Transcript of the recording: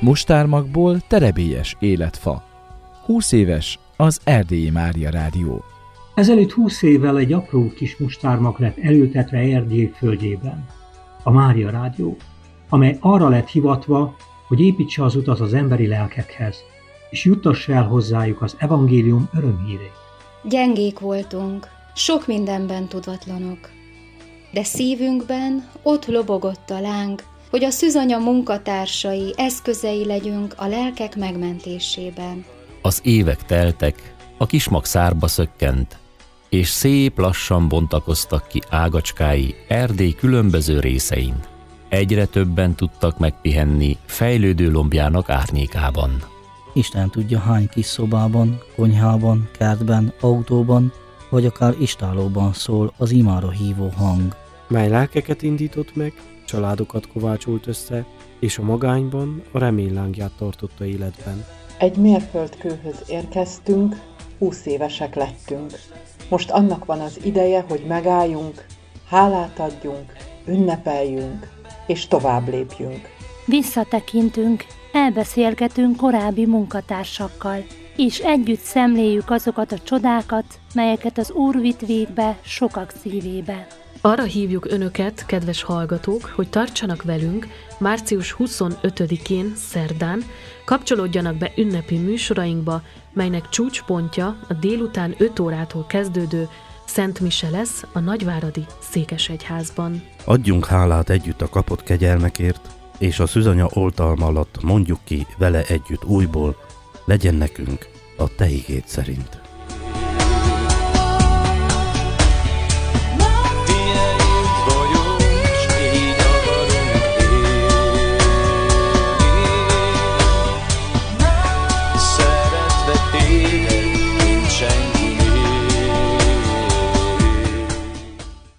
Mustármagból terebélyes életfa. 20 éves az Erdélyi Mária Rádió. Ezelőtt 20 évvel egy apró kis mustármag lett elültetve Erdély földjében, a Mária Rádió, amely arra lett hivatva, hogy építse az utat az emberi lelkekhez, és juttassa el hozzájuk az evangélium örömhírét. Gyengék voltunk, sok mindenben tudatlanok, de szívünkben ott lobogott a láng, hogy a szűzanya munkatársai, eszközei legyünk a lelkek megmentésében. Az évek teltek, a kismag szárba szökkent, és szép lassan bontakoztak ki ágacskái Erdély különböző részein. Egyre többen tudtak megpihenni fejlődő lombjának árnyékában. Isten tudja, hány kis szobában, konyhában, kertben, autóban, vagy akár istálóban szól az imára hívó hang. Mely lelkeket indított meg, családokat kovácsolt össze, és a magányban a reménylángját tartotta életben. Egy mérföldkőhöz érkeztünk, 20 évesek lettünk. Most annak van az ideje, hogy megálljunk, hálát adjunk, ünnepeljünk, és tovább lépjünk. Visszatekintünk, elbeszélgetünk korábbi munkatársakkal, és együtt szemléljük azokat a csodákat, melyeket az Úr vitt végbe sokak szívébe. Arra hívjuk önöket, kedves hallgatók, hogy tartsanak velünk március 25-én, szerdán, kapcsolódjanak be ünnepi műsorainkba, melynek csúcspontja a délután 5 órától kezdődő Szent Mise lesz a Nagyváradi Székesegyházban. Adjunk hálát együtt a kapott kegyelmekért, és a szűzanya oltalma alatt mondjuk ki vele együtt újból, legyen nekünk a te igéd szerint.